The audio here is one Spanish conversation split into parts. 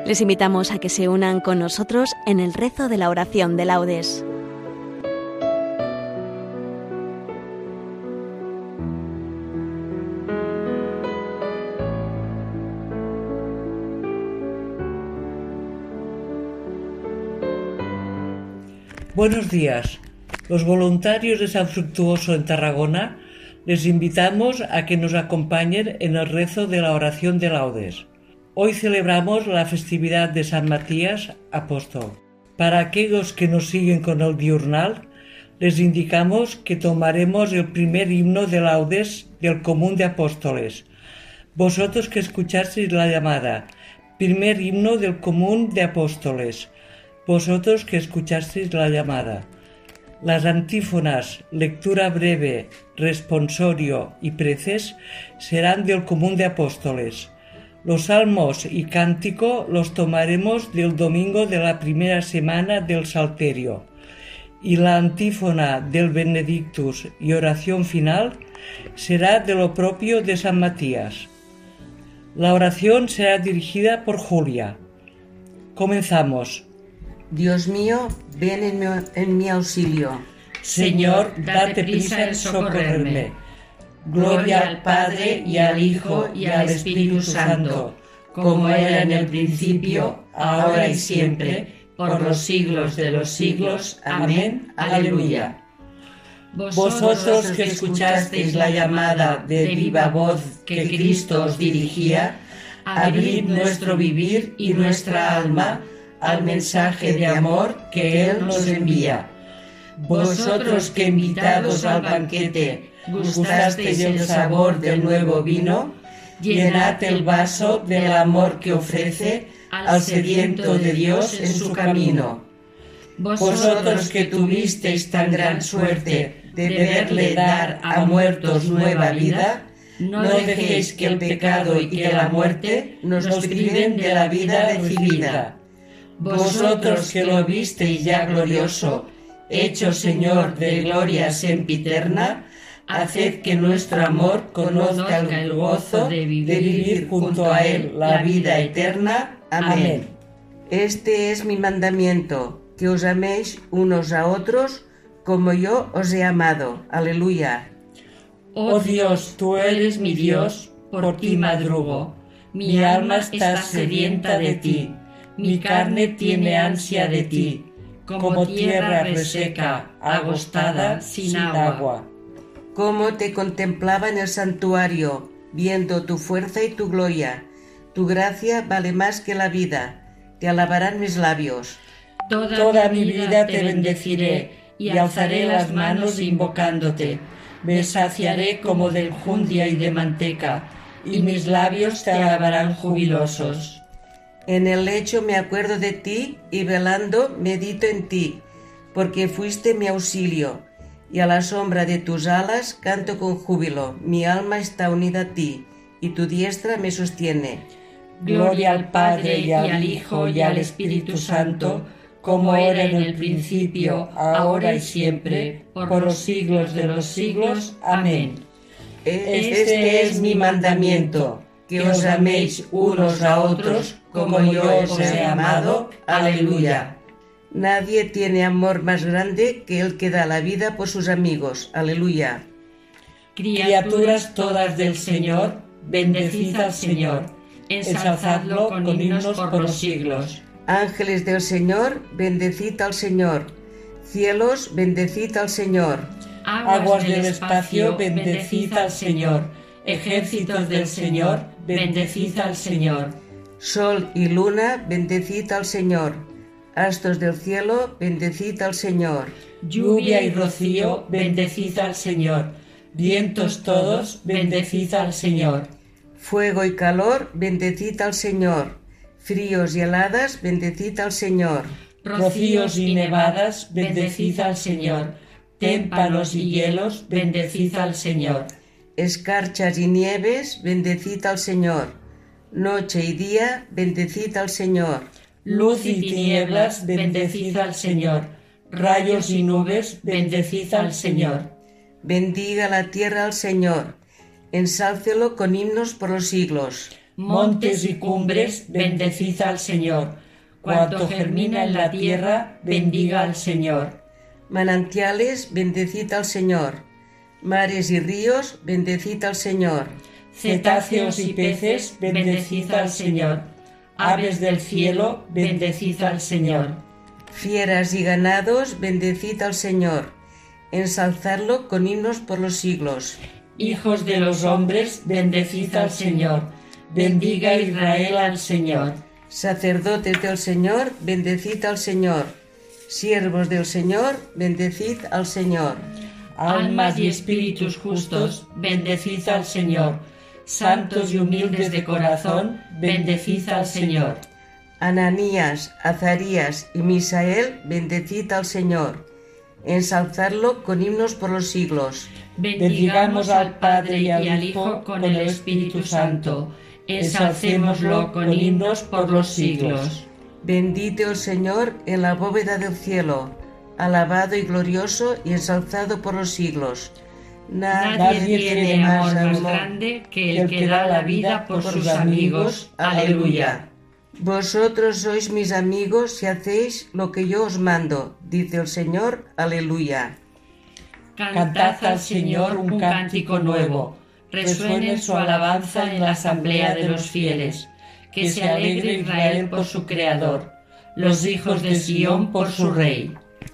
Les invitamos a que se unan con nosotros en el rezo de la oración de laudes. Buenos días. Los voluntarios de San Fructuoso en Tarragona les invitamos a que nos acompañen en el rezo de la oración de laudes. Hoy celebramos la festividad de San Matías Apóstol. Para aquellos que nos siguen con el diurnal, les indicamos que tomaremos el primer himno de laudes del Común de Apóstoles. Vosotros que escuchasteis la llamada, primer himno del Común de Apóstoles. Vosotros que escuchasteis la llamada. Las antífonas, lectura breve, responsorio y preces serán del Común de Apóstoles. Los salmos y cántico los tomaremos del domingo de la primera semana del Salterio. Y la antífona del Benedictus y oración final será de lo propio de San Matías. La oración será dirigida por Julia. Comenzamos. Dios mío, ven en mi auxilio. Señor, date prisa en socorrerme. Gloria al Padre, y al Hijo, y al Espíritu Santo, como era en el principio, ahora y siempre, por los siglos de los siglos. Amén. Aleluya. Vosotros que escuchasteis la llamada de viva voz que Cristo os dirigía, abrid nuestro vivir y nuestra alma al mensaje de amor que Él nos envía. Vosotros que invitados al banquete gustasteis el sabor del nuevo vino, llenad el vaso del amor que ofrece al sediento de Dios en su camino. Vosotros que tuvisteis tan gran suerte de verle dar a muertos nueva vida, no dejéis que el pecado y que la muerte nos priven de la vida recibida. Vosotros que lo visteis ya glorioso, hecho Señor de gloria sempiterna, haced que nuestro amor conozca el gozo de vivir junto a Él la vida eterna. Amén. Este es mi mandamiento, que os améis unos a otros como yo os he amado. Aleluya. Oh Dios, tú eres mi Dios, por ti madrugo. Mi alma está sedienta de ti, mi carne tiene ansia de ti, como tierra reseca, agostada, sin agua. Cómo te contemplaba en el santuario, viendo tu fuerza y tu gloria. Tu gracia vale más que la vida, te alabarán mis labios. Toda mi vida te bendeciré y alzaré las manos invocándote. Me saciaré como de enjundia y de manteca, y mis labios te alabarán jubilosos. En el lecho me acuerdo de ti y velando medito en ti, porque fuiste mi auxilio, y a la sombra de tus alas canto con júbilo. Mi alma está unida a ti, y tu diestra me sostiene. Gloria al Padre, y al Hijo, y al Espíritu Santo, como era en el principio, ahora y siempre, por los siglos de los siglos. Amén. Este es mi mandamiento, que os améis unos a otros como yo os he amado. Aleluya. Nadie tiene amor más grande que el que da la vida por sus amigos. Aleluya. Criaturas todas del Señor, bendecid al Señor, ensalzadlo con himnos por los siglos. Ángeles del Señor, bendecid al Señor. Cielos, bendecid al Señor. Aguas del espacio, bendecid al Señor. Ejércitos del Señor, bendecid al Señor. Sol y luna, bendecid al Señor. Astros del cielo, bendecid al Señor. Lluvia y rocío, bendecid al Señor. Vientos todos, bendecid al Señor. Fuego y calor, bendecid al Señor. Fríos y heladas, bendecid al Señor. Rocíos y nevadas, bendecid al Señor. Témpanos y hielos, bendecid al Señor. Escarchas y nieves, bendecid al Señor. Noche y día, bendecid al Señor. Luz y tinieblas, bendecid al Señor. Rayos y nubes, bendecid al Señor. Bendiga la tierra al Señor. Ensálcelo con himnos por los siglos. Montes y cumbres, bendecid al Señor. Cuanto germina en la tierra, bendiga al Señor. Manantiales, bendecid al Señor. Mares y ríos, bendecid al Señor. Cetáceos y peces, bendecid al Señor. Aves del cielo, bendecid al Señor. Fieras y ganados, bendecid al Señor. Ensalzadlo con himnos por los siglos. Hijos de los hombres, bendecid al Señor. Bendiga Israel al Señor. Sacerdotes del Señor, bendecid al Señor. Siervos del Señor, bendecid al Señor. Almas y espíritus justos, bendecid al Señor. Santos y humildes de corazón, bendecid al Señor. Ananías, Azarías y Misael, bendecid al Señor. Ensalzadlo con himnos por los siglos. Bendigamos al Padre y al Hijo con el Espíritu Santo. Ensalcémoslo con himnos por los siglos. Bendito el Señor en la bóveda del cielo, alabado y glorioso y ensalzado por los siglos. Nadie tiene amor más grande que el que da la vida por sus amigos. Aleluya. Vosotros sois mis amigos si hacéis lo que yo os mando, dice el Señor. Aleluya. Cantad al Señor un cántico nuevo. Resuene su alabanza en la asamblea de los fieles. Que se alegre Israel por su Creador, los hijos de Sión por su Rey.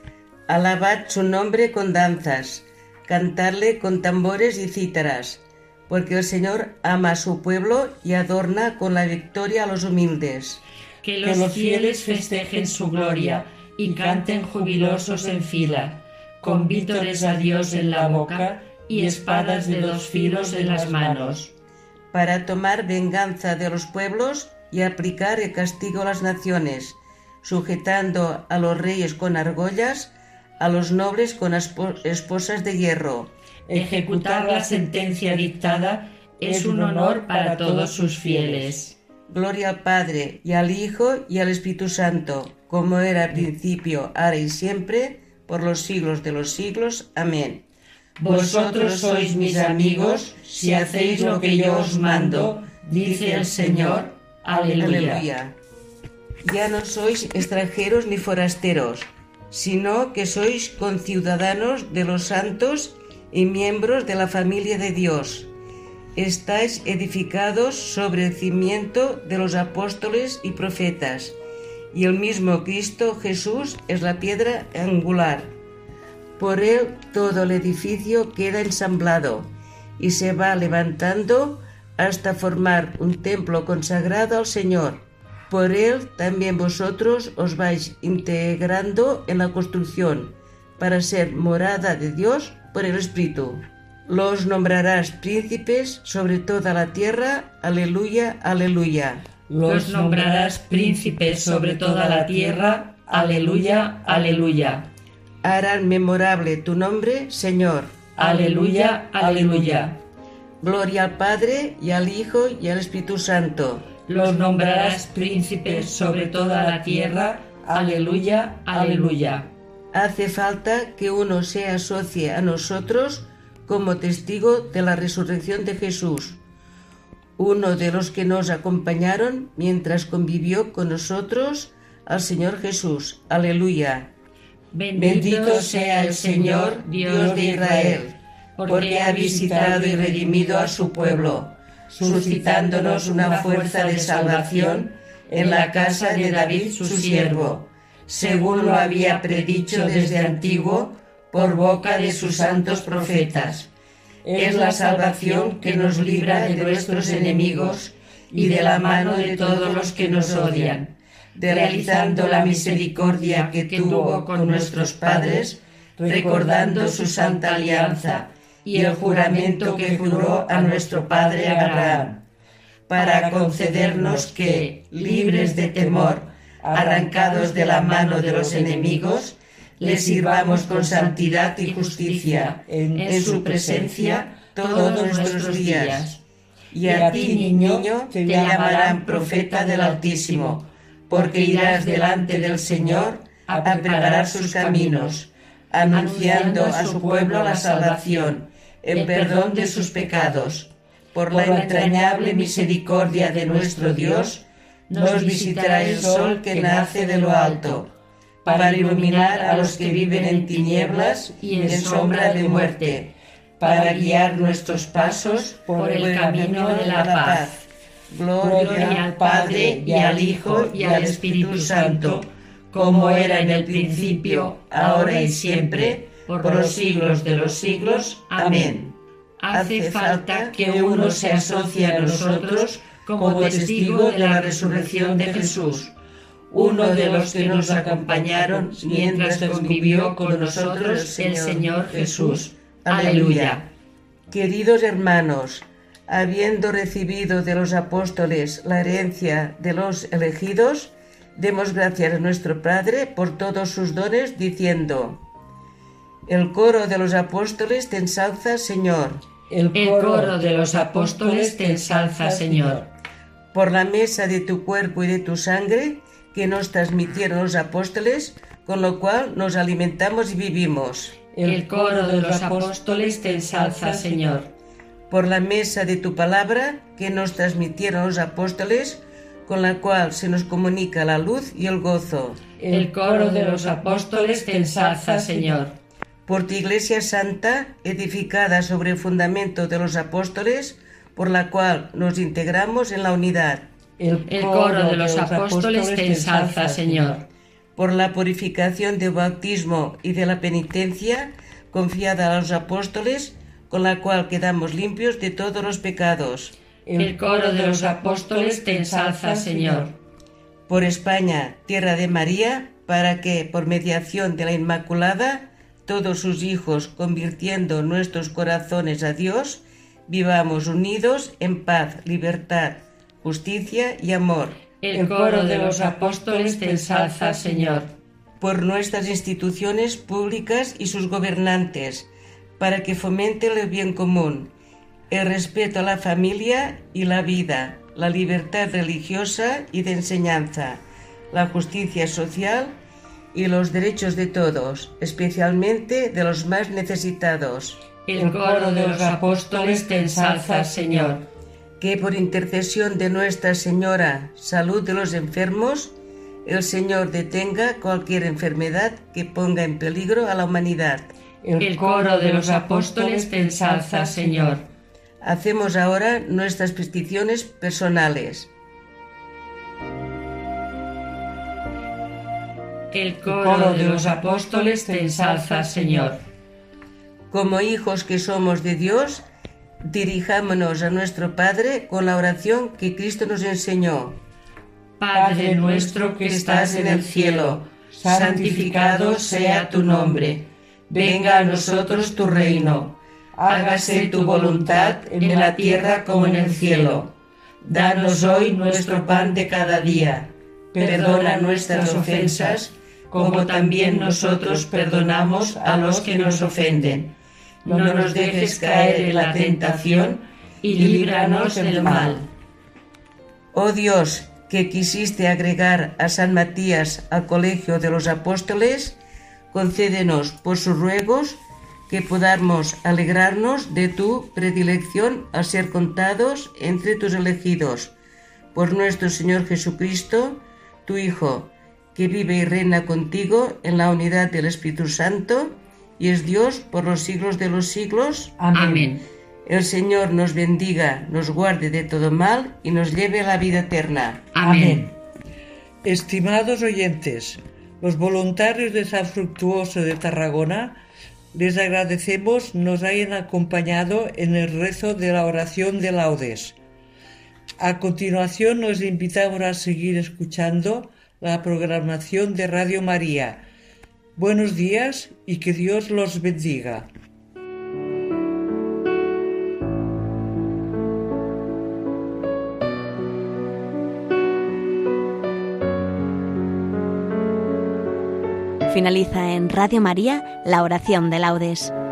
Alabad su nombre con danzas, cantadle con tambores y cítaras, porque el Señor ama a su pueblo y adorna con la victoria a los humildes. Que los fieles festejen su gloria y canten jubilosos en fila, con vítores a Dios en la boca y espadas de 2 filos en las manos. Para tomar venganza de los pueblos y aplicar el castigo a las naciones, sujetando a los reyes con argollas, a los nobles con esposas de hierro. Ejecutar la sentencia dictada es un honor para todos sus fieles. Gloria al Padre, y al Hijo, y al Espíritu Santo, como era al principio, ahora y siempre, por los siglos de los siglos. Amén. Vosotros sois mis amigos si hacéis lo que yo os mando, dice el Señor. Aleluya. Ya no sois extranjeros ni forasteros, sino que sois conciudadanos de los santos y miembros de la familia de Dios. Estáis edificados sobre el cimiento de los apóstoles y profetas, y el mismo Cristo Jesús es la piedra angular. Por él todo el edificio queda ensamblado y se va levantando hasta formar un templo consagrado al Señor. Por él también vosotros os vais integrando en la construcción para ser morada de Dios por el Espíritu. Los nombrarás príncipes sobre toda la tierra. Aleluya, aleluya. Los nombrarás príncipes sobre toda la tierra. Aleluya, aleluya. Harán memorable tu nombre, Señor. Aleluya, aleluya. Gloria al Padre, y al Hijo, y al Espíritu Santo. Los nombrarás príncipes sobre toda la tierra. Aleluya, aleluya. Hace falta que uno se asocie a nosotros como testigo de la resurrección de Jesús, uno de los que nos acompañaron mientras convivió con nosotros, al Señor Jesús. Aleluya. Bendito sea el Señor, Dios de Israel, porque ha visitado y redimido a su pueblo, suscitándonos una fuerza de salvación en la casa de David su siervo, según lo había predicho desde antiguo por boca de sus santos profetas. Es la salvación que nos libra de nuestros enemigos y de la mano de todos los que nos odian, realizando la misericordia que tuvo con nuestros padres, recordando su santa alianza y el juramento que juró a nuestro padre Abraham, para concedernos que, libres de temor, arrancados de la mano de los enemigos, le sirvamos con santidad y justicia en su presencia todos nuestros días. Y a ti, niño, te llamarán profeta del Altísimo, porque irás delante del Señor a preparar sus caminos, anunciando a su pueblo la salvación, el perdón de sus pecados, por la entrañable misericordia de nuestro Dios, nos visitará el sol que nace de lo alto, para iluminar a los que viven en tinieblas y en sombra de muerte, para guiar nuestros pasos por el camino de la paz. Gloria al Padre, y al Hijo, y al Espíritu Santo, como era en el principio, ahora y siempre, por los siglos de los siglos. Amén. Hace falta que uno se asocie a nosotros como testigo de la resurrección de Jesús, uno de los que nos acompañaron mientras convivió con nosotros el Señor Jesús. Aleluya. Queridos hermanos, habiendo recibido de los apóstoles la herencia de los elegidos, demos gracias a nuestro Padre por todos sus dones, diciendo: el coro de los apóstoles te ensalza, Señor. El coro de los apóstoles te ensalza, Señor. Por la mesa de tu cuerpo y de tu sangre que nos transmitieron los apóstoles, con lo cual nos alimentamos y vivimos. El coro de los apóstoles te ensalza, Señor. Por la mesa de tu palabra que nos transmitieron los apóstoles, con la cual se nos comunica la luz y el gozo. El coro de los apóstoles te ensalza, Señor. Por tu Iglesia Santa, edificada sobre el fundamento de los apóstoles, por la cual nos integramos en la unidad. El coro de los apóstoles te ensalza, Señor. Por la purificación del bautismo y de la penitencia, confiada a los apóstoles, con la cual quedamos limpios de todos los pecados. El coro de los apóstoles te ensalza, Señor. Por España, tierra de María, para que, por mediación de la Inmaculada, todos sus hijos, convirtiendo nuestros corazones a Dios, vivamos unidos en paz, libertad, justicia y amor. El coro de los apóstoles te ensalza, Señor. Por nuestras instituciones públicas y sus gobernantes, para que fomenten el bien común, el respeto a la familia y la vida, la libertad religiosa y de enseñanza, la justicia social y los derechos de todos, especialmente de los más necesitados. El coro de los apóstoles te ensalza, Señor. Que por intercesión de Nuestra Señora, salud de los enfermos, el Señor detenga cualquier enfermedad que ponga en peligro a la humanidad. El coro de los apóstoles te ensalza, Señor. Hacemos ahora nuestras peticiones personales. El coro de los apóstoles te ensalza, Señor. Como hijos que somos de Dios, dirijámonos a nuestro Padre con la oración que Cristo nos enseñó. Padre nuestro que estás en el cielo, santificado sea tu nombre. Venga a nosotros tu reino. Hágase tu voluntad en la tierra como en el cielo. Danos hoy nuestro pan de cada día. Perdona nuestras ofensas, como también nosotros perdonamos a los que nos ofenden. No nos dejes caer en la tentación y líbranos del mal. Oh Dios, que quisiste agregar a San Matías al colegio de los apóstoles, concédenos por sus ruegos que podamos alegrarnos de tu predilección al ser contados entre tus elegidos. Por nuestro Señor Jesucristo, tu Hijo, que vive y reina contigo en la unidad del Espíritu Santo, y es Dios por los siglos de los siglos. Amén. El Señor nos bendiga, nos guarde de todo mal y nos lleve a la vida eterna. Amén. Estimados oyentes, los voluntarios de San Fructuoso de Tarragona, les agradecemos nos hayan acompañado en el rezo de la oración de laudes. A continuación nos invitamos a seguir escuchando la programación de Radio María. Buenos días y que Dios los bendiga. Finaliza en Radio María la oración de laudes.